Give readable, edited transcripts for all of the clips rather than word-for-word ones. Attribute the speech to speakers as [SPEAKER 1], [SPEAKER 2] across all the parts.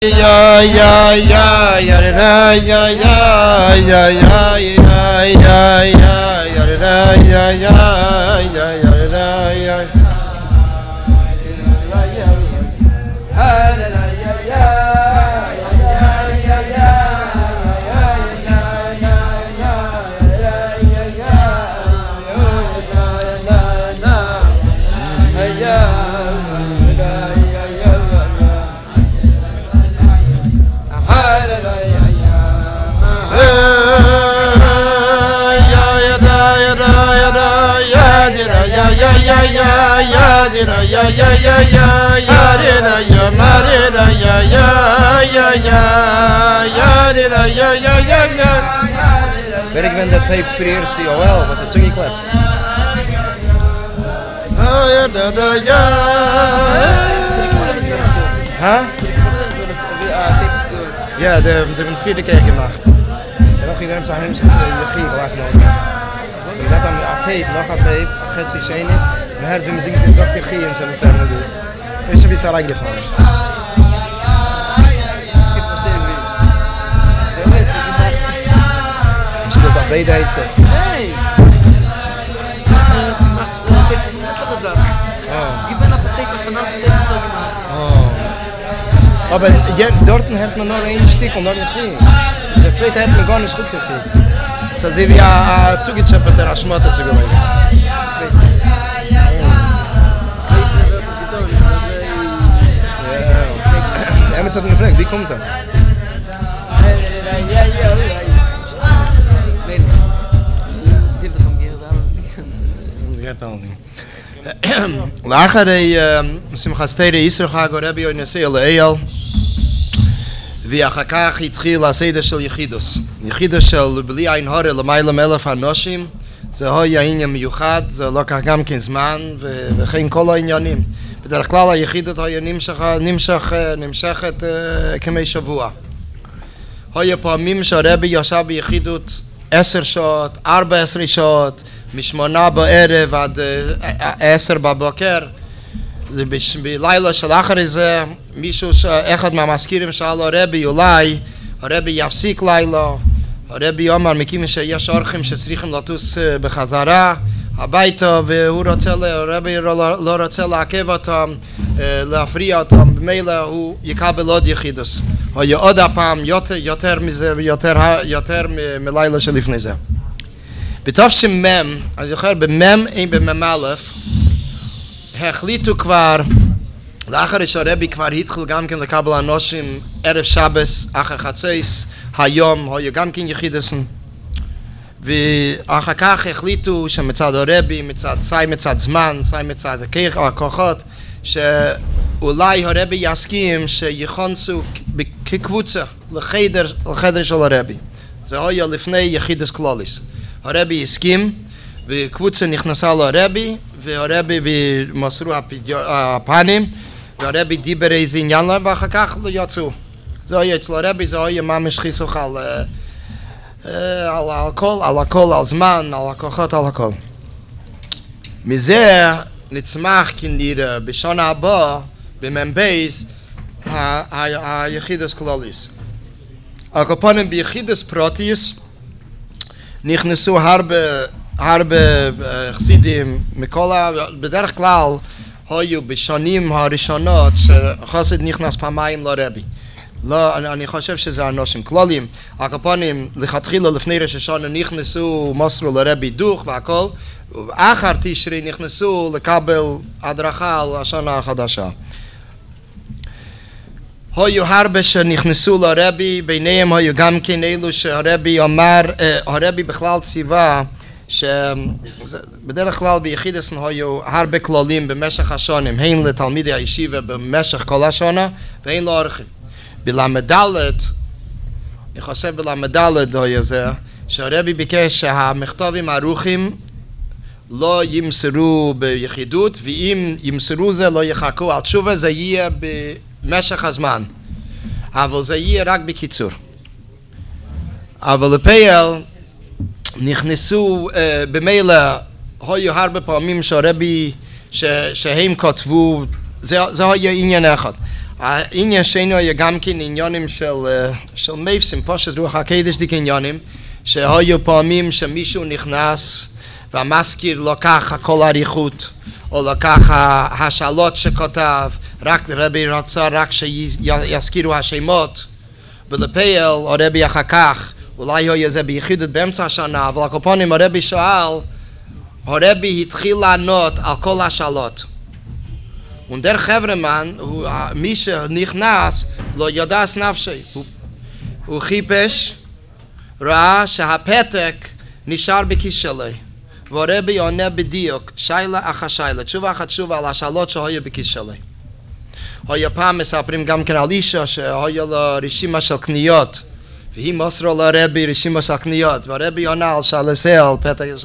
[SPEAKER 1] Weet ik ben dat tape voor de eerste COL, was het Chuggy Clap. Huh? Ja, ze hebben een vierde keer gemaakt. En nog iemand zijn hem zijn regie gelachen nog. Dus dat aan tape, nog een tape, gaat zich zijn. Maar hij heeft zingen dat regie en zijn zijn doen. Weet je wie is daar aangevallen? Speelt dat bij deze test?
[SPEAKER 2] Nee! Ik heb net al gezegd. Es gibt eine Verteilung von anderen Dingen so gemacht.
[SPEAKER 1] Aber dort hat man nur ein Stück und dort nicht. Der zweite hat man gar nicht gut so viel. So sie wie ein zugeschöpfter Schmotter zu gewinnen. Er hat mich gefragt, wie kommt er? לאחר שמחת תורה ישראל חג רבי יונס אליהו ואחר כך התחיל הסדר של יחידוס. יחידוס של בלי עין הרע למעלה מ1,000 אנשים, זה היה עניין מיוחד, זה לקח גם כן זמן וכן כל העניינים. בדרך כלל היחידות היה נמשכת כמי שבוע. היה פעמים שהרבי ישב ביחידות 10 שעות, 14 שעות, מ8 בערב עד 10 בבוקר. בלילה של אחרי זה, אחד מהמזכירים שאל הרבי, אולי הרבי יפסיק לילה. הרבי אמר, מכיוון שיש אורחים שצריכים לטוס בחזרה הביתה, הרבי לא רוצה לעכב אותם, להפריע אותם, במילא הוא יקבל עוד יחידוס. היה עוד הפעם יותר מזה ויותר מלילה שלפני זה. בתש"מ, אני זוכר במ"ם במ"א, החליטו כבר, לאחר שהרבי כבר התחיל גם כן לקבל אנשים ערב שבס, אחר חצייס, היום, היו גם כן יחידוסן. ואחר כך החליטו שמצד הרבי, מצד זמן, מצד הכוחות, שאולי הרבי יסכים שיכנסו כקבוצה לחדר של הרבי. זה היה לפני יחידוס כלליס. הרבי הסכים, וקבוצה נכנסה לרבי, והרבי מסרו הפנים, והרבי דיבר איזה עניין להם, ואחר כך יצאו. זה היה אצל הרבי, זה היה ממש חיסוך על הכל, על זמן, על הכוחות, על הכל. מזה נצמח כנראה בשנה הבאה, במ"בייס, היחידוס כלליס. הקופונים ביחידוס פרוטיס, נכנסו הרבה חסידים בדרך כלל היו בשנים הראשונות שחסיד נכנס פעמיים לרבי. לא, אני חושב שזה אנשים כללים. הקופונים לכתחילה לפני ראש השנה נכנסו, מסרו לרבי דוח והכל, ואחר תשרי נכנסו לקבל הדרכה על השנה החדשה. היו הרבה שנכנסו לרבי, ביניהם היו גם כן אלו שהרבי אמר, הרבי בכלל ציווה, שבדרך כלל ביחידוסן היו הרבה כללים במשך השנים, הן לתלמידי הישיבה במשך כל השנה, והן לאורחים. בלמדלת, אני חושב בלמדלת היה זה, שהרבי ביקש שהמכתבים ערוכים לא ימסרו ביחידות, ואם ימסרו זה לא יחכו על תשובה, זה יהיה במשך הזמן, אבל זה יהיה רק בקיצור. אבל לפייל נכנסו במילא, היו הרבה פעמים שהרבי שהם כתבו, זה היה עניין אחד. העניין שני היה גם כן עניונים של מייפסים, פשוט רוח הקדש דיק עניונים, שהיו פעמים שמישהו נכנס והמזכיר לוקח הכל אריכות, או לקח השאלות שכותב, רק רבי רצה רק שיזכירו השמות, ולפייל, או רבי אחר כך, אולי היה זה ביחידות באמצע השנה, אבל הקופונים הרבי שואל, הרבי התחיל לענות על כל השאלות. ונדר חברמן, מי שנכנס, לא ידע נפשי. הוא חיפש, ראה שהפתק נשאר בכיס שלי. והרבי עונה בדיוק, שיילה אחר שיילה, תשובה אחת תשובה על השאלות שהיו בכיס שלי. היה פעם מספרים גם כן על אישה שהיה לה רשימה של קניות, והיא מסרה לרבי רשימה של קניות, והרבי עונה על שלסה על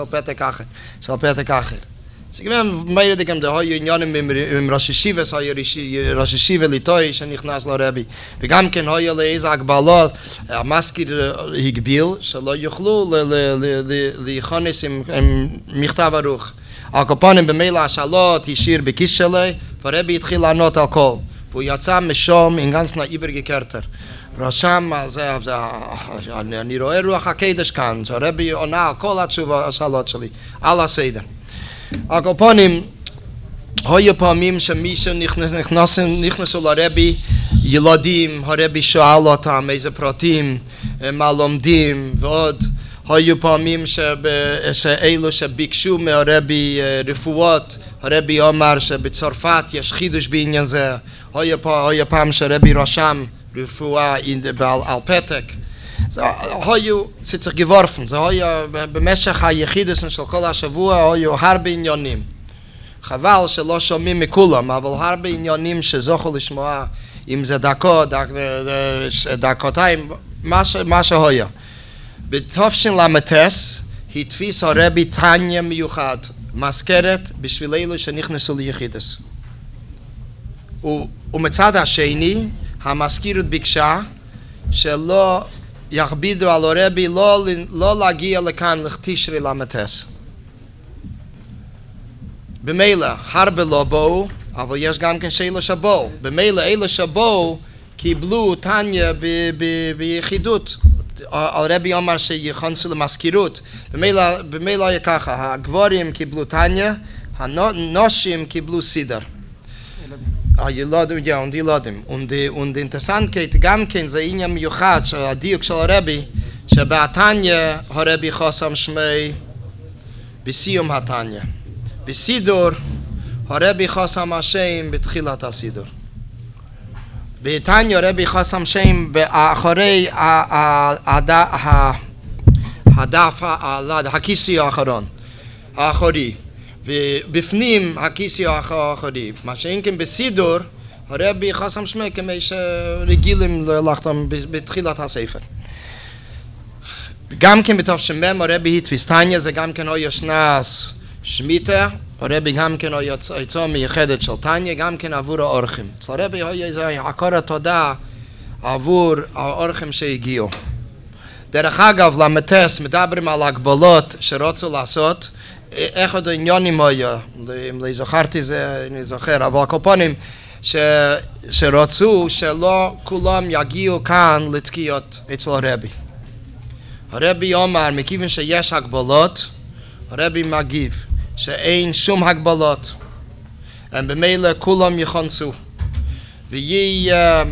[SPEAKER 1] פתק אחר. זה גם מיירד גם היו עניינים עם ראש ישיבה, היה ראש ישיבה ליטוי שנכנס לרבי, וגם כן היו לאיזה הגבלות, המזכיר הגביל, שלא יוכלו להיכנס עם מכתב ערוך. על קופונים במילא השאלות השאיר בכיס שלי, והרבי התחיל לענות על כל. והוא יצא משום עם גנצנה איבר גקרטר. רשם, אני רואה רוח הקדש כאן, שהרבי עונה על כל התשובה, השאלות שלי, על הסדר. על קופונים, היו פעמים שמישהו נכנסו לרבי, ילדים, הרבי שואל אותם איזה פרטים, מה לומדים ועוד. היו פעמים שאלו שביקשו מהרבי רפואות, הרבי אומר שבצרפת יש חידוש בעניין זה, היה פעם שהרבי רשם רפואה על פתק. זה היו צריך גוורפן, זה היה במשך היחידוס של כל השבוע היו הרבה עניונים. חבל שלא שומעים מכולם, אבל הרבה עניונים שזוכו לשמוע, אם זה דקותיים, מה שהיה. בתופשין למטס התפיס הרבי תניה מיוחד, מזכרת בשביל אלו שנכנסו ליחידוס. ומצד השני, המזכירות ביקשה שלא יכבידו על הרבי לא להגיע לכאן לתשרי למטס. במילא, הרבה לא באו, אבל יש גם כן שאלה שבאו. במילא, אלה שבאו קיבלו תניה ביחידות. הרבי אומר שיכנסו למזכירות. במילא היה ככה, הגברים קיבלו תניה, הנושים קיבלו סידר. הילדים, ילדים. ונאינטרסנט גם כן זה עניין מיוחד של הדיוק של הרבי, שבתניה הרבי חוסם שמי בסיום התניה. בסידור הרבי חוסם השם בתחילת הסידור. בתניה הרבי חוסם שם אחרי הדף, הכיסי האחרון, האחורי. ובפנים הכיסי האחורי. מה שאין כן בסידור, הרבי חסם שמי כמי שרגילים לחתום בתחילת הספר. גם כן בתשמ"ם הרבי התפיס תניה, זה גם כן היה שנס שמיטה, הרבי גם כן היה יצא מיוחדת של תניה, גם כן עבור האורחים. אצל הרבי היה איזה הכרת תודה עבור האורחים שהגיעו. דרך אגב, למטס מדברים על הגבלות שרצו לעשות, אחד העניונים היה, אם לא זכרתי זה, אני זוכר, אבל הקופונים שרצו שלא כולם יגיעו כאן לתקיעות אצל הרבי. הרבי אומר, מכיוון שיש הגבלות, הרבי מגיב שאין שום הגבלות, במילא כולם יכנסו. ויהיה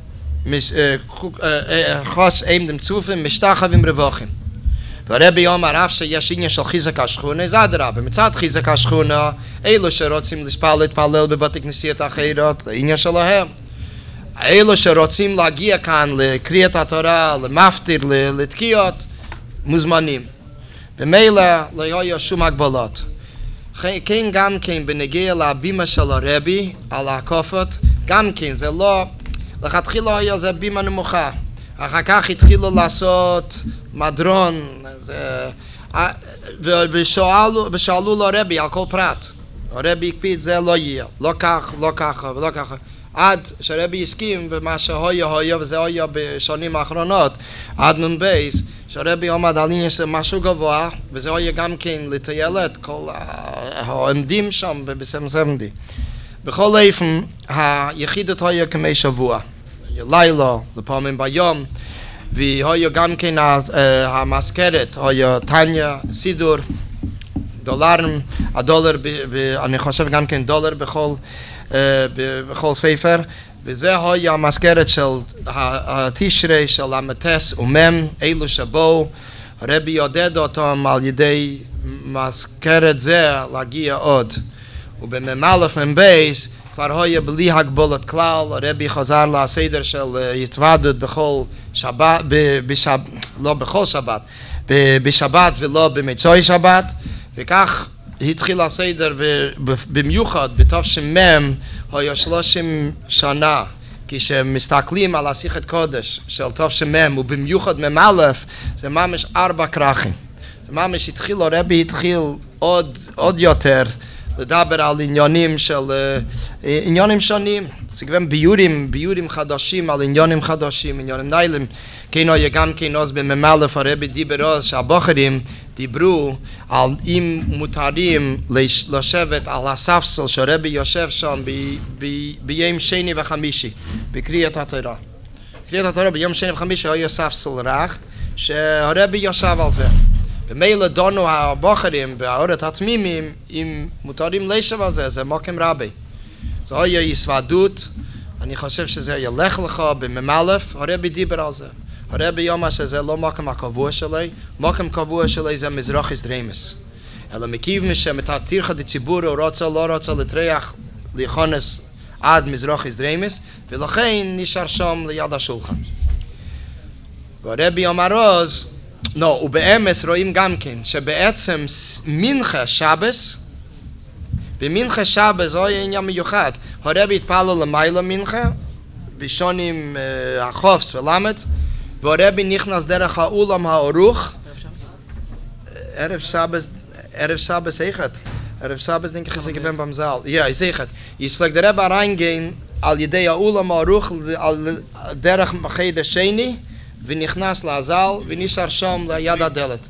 [SPEAKER 1] חוש עמדם צופים, משתחווים רווחים. והרבי אומר, אף שיש עניין של חיזק השכונה, זה אדרבה. מצד חיזק השכונה, אלו שרוצים להתפלל בבתי כנסיות אחרות, זה עניין שלהם. אלו שרוצים להגיע כאן לקריאת התורה, למפטיר, לתקיעות, מוזמנים. במילא לא היה שום הגבלות. כן גם כן בנגיע לבימה של הרבי, על הכופות, גם כן זה לא, לכתחילה היה זה בימה נמוכה. אחר כך התחילו לעשות מדרון, ושאלו לרבי על כל פרט. הרבי הקפיד, זה לא יהיה, לא כך, לא ככה ולא ככה. עד שהרבי הסכים, ומה שהיה, וזה היה בשנים האחרונות, עד נון בייס, שהרבי עומד על עניין של משהו גבוה, וזה היה גם כן לטיילת, כל העמדים שם בסמסמדי. בכל איפן, היחידות היו כמי שבוע. לילה, לפעמים ביום, והיו גם כן המזכרת, היו טניה, סידור, דולרים, הדולר, אני חושב גם כן דולר בכל ספר, וזה היה המזכרת של התשרי של המטס ומם, אלו שבו, הרבי יעודד אותם על ידי מזכרת זה להגיע עוד. ובמ"א מבייס כבר היה בלי הגבולת כלל, הרבי חזר לסדר של התוועדות בכל שבת, לא בכל שבת, בשבת ולא במצוי שבת, וכך התחיל הסדר במיוחד בתש"מ, היה 30 שנה, כשמסתכלים על השיחת קודש של תש"מ ובמיוחד מ"א, זה ממש 4 כרכים. זה ממש התחיל, הרבי התחיל עוד יותר לדבר על עניינים שונים, סגוון ביורים חדשים, על עניינים חדשים, עניינים ניילים. כן היה גם כן אז במ"א הרבי דיבר אז שהבוחרים דיברו על אם מותרים לשבת על הספסל שהרבי יושב שם ביום שני וחמישי, בקריאת התורה. קריאת התורה ביום שני וחמישי היה ספסל רך שהרבי יושב על זה. במילא דונו הבוחרים והאורת התמימים אם מותרים לשב על זה, זה מוקם רבי. זה היה יסוודות, אני חושב שזה ילך לך במ"א, הרבי דיבר על זה. הרבי יאמר שזה לא מוקם הקבוע שלי, מוקם קבוע שלי זה מזרח דריימס. אלא מכיוון שמתתירך דציבור הוא רוצה לא רוצה לטרח להיכנס עד מזרח דריימס, ולכן נשאר שם ליד השולחן. והרבי אמר אז, ובאמס רואים גם כן, שבעצם מנחה שבס, במנחה שבס זה היה עניין מיוחד. הרבי התפלל למעלה מנחה, בשונים החופס ולמד, והרבי נכנס דרך האולם הארוך, ערב שבס איכת, ערב שבס denke ich sie gewinnt beim Saal, ja, ich sehe es fliegt der Rebbe reingehen על ידי האולם הארוך דרך מחד השני, ונכנס לעזל ונשאר שם ליד הדלת.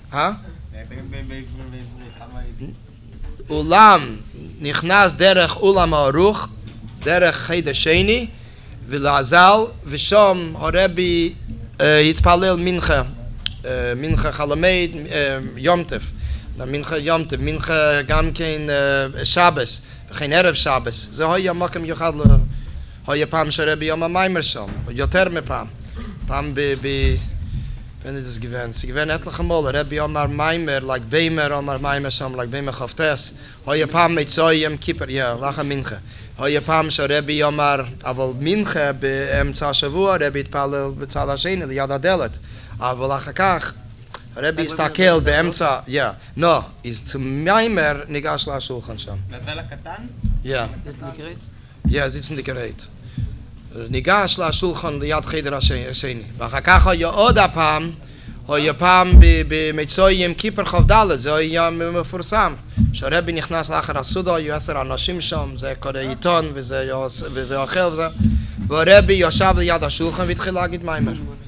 [SPEAKER 1] אולם נכנס דרך אולם הארוך, דרך חד השני, ולעזל, ושם הרבי התפלל מנחה חלמד יום טף, מנחה גם כן שבס, וכן ערב שבס. זה היה מקום מיוחד, היה פעם שהרבי יום המיימר שם, יותר מפעם. פעם wenn das gewesen, sie gewesen etliche Mal, Rebbe Omar Meimer, like Beimer Omar Meimer שם, like Beimer Chavtes, היה פעם מצויים כיפר, לאחר מנחה, היה פעם שרבי אמר, אבל מנחה באמצע השבוע, רבי התפלל בצד השני, ליד הדלת, אבל אחר כך, הרבי הסתכל באמצע, is zu Meimer ניגש לשולחן שם.
[SPEAKER 2] לדל הקטן?
[SPEAKER 1] sitzen die Gerät. ניגש לשולחן ליד חדר השני, ואחר כך היה עוד הפעם, היה פעם במצויים כיפר ח"ד, זה היה מפורסם, שהרבי נכנס לאחר הסעודה, היו 10 אנשים שם, זה קורא עיתון וזה אוכל וזה, והרבי יושב ליד השולחן והתחיל להגיד מיימר.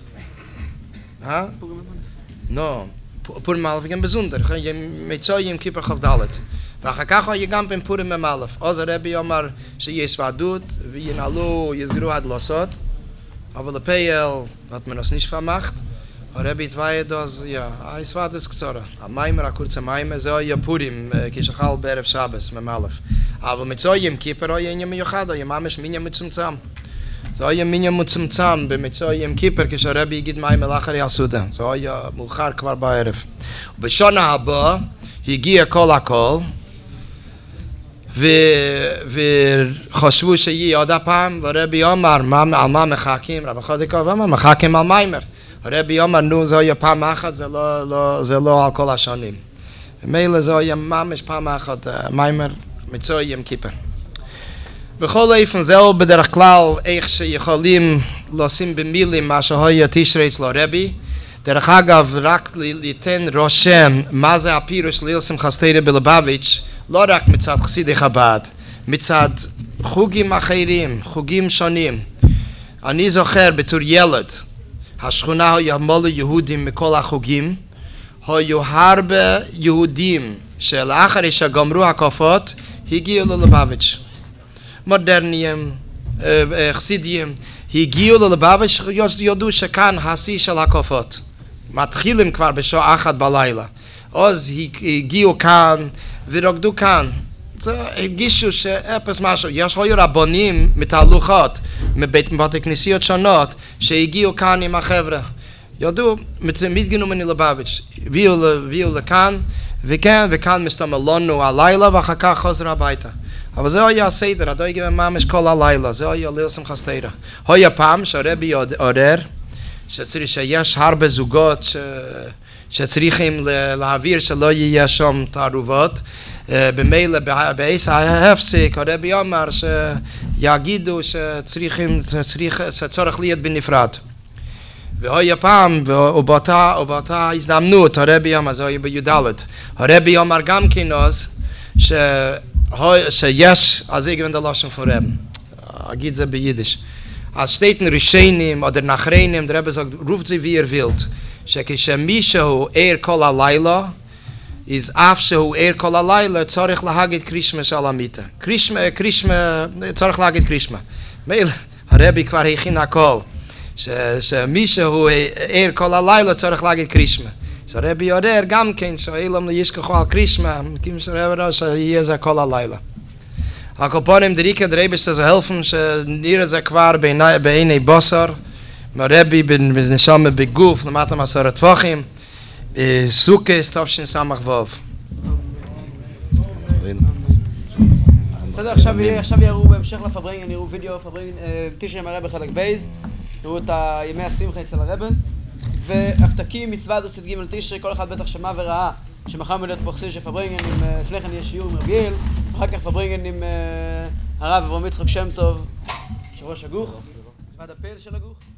[SPEAKER 1] פורים א' וגם בזונדר, מצויים כיפר ח"ד. ואחר כך היה גם בין פורים מ"א. אז הרבי אמר שיש ועדות וינעלו, יסגרו הדלסות, אבל לפייל hat man das nicht vermacht. הרבי התוועד אז, הסוועדות קצרה. המיימר, הקורצה מיימר, זה היה פורים, כשחל בערב שבס, מ"א. אבל מצויים כיפר היה עניין מיוחד, היה ממש מניין מצומצם. זה היה מניין מצומצם במצויים כיפר, כשהרבי יגיד מיימר לאחרי הסעודה. זה היה מאוחר כבר בערב. ובשנה הבאה הגיע כל הכל, וחשבו שיהיה עוד הפעם, והרבי אמר, על מה מחכים? רבי חודיקוב אמר, מחכים על מיימר. הרבי אמר, זה היה פעם אחת, זה לא על כל השנים. ומילא זה היה ממש פעם אחת, מיימר מצויים כיפר. בכל איפן זהו בדרך כלל, איך שיכולים לשים במילים מה שהיה תשרי אצל הרבי. דרך אגב, רק ליתן רושם מה זה הפירוש ליל שמחת תורה בלובביץ', לא רק מצד חסידי חב"ד, מצד חוגים אחרים, חוגים שונים. אני זוכר בתור ילד, השכונה היה מלא יהודים מכל החוגים, היו הרבה יהודים שלאחרי שגמרו הקופות, הגיעו ללובביץ'. מודרניים, חסידיים, הגיעו ללבביץ' יודו שכאן השיא של הקופות. מתחילים כבר בשעה 1 בלילה. אז הגיעו כאן ורקדו כאן. הרגישו שאפס משהו. יש היו רבונים מתהלוכות, מבתי כנסיות שונות, שהגיעו כאן עם החבר'ה. ידעו, מתגנו מלובביץ', הביאו לכאן, וכאן מסתמלנו הלילה, ואחר כך חוזר הביתה. אבל זה היה הסדר, עד היה ממש כל הלילה, זה היה ליל שמחת תורה. היה פעם שהרבי עורר, שיש הרבה זוגות שצריכים להעביר שלא יהיה שם תערובות, במילא בעשר ההפסק, הרבי אמר שיגידו שצריך להיות בנפרד. והיה פעם, ובאותה הזדמנות, הרבי אמר, זה היה בי"ד, הרבי אמר גם כן אז, שיש, אז זה גוון דלושן von Reben, אגיד זה ביידיש. אז שטייטן ראשונים, או נחרנים, der Rebbe sagt, ruft sie wie wilt, שכשמישהו ער כל הלילה, is אף שהוא ער כל הלילה, צריך להגיד קרישמה של המיטה. קרישמה, צריך להגיד קרישמה. מילא, הרבי כבר הכין הכל, שמישהו ער כל הלילה, צריך להגיד קרישמה. אז הרבי עורר גם כן, שאילם לישכחו על קרישמה, כאילו שהרבי ראש שיהיה זה כל הלילה. הקופונים דריקה דרבי שזה helfen, שנראה זה כבר בעיני בוסר, מהרבי בנשום בגוף, למטה מסורת טפוחים, סוכס, תופשין סמך ווב.
[SPEAKER 2] בסדר, עכשיו יראו בהמשך לפברינגן, יראו וידאו פברינגן, תשרי עם הרבי חלק בייז, יראו את ימי השמחה אצל הרבן, והפתקים מצוות עשית ג' תשרי, כל אחד בטח שמע וראה שמחר מלאת פה חסיד של פברינגן, לפני כן יש שיעור עם רבי אל, אחר כך פברינגן עם הרב אברהם יצחק שם טוב, ראש הגוך, ועד הפעל של הגוך.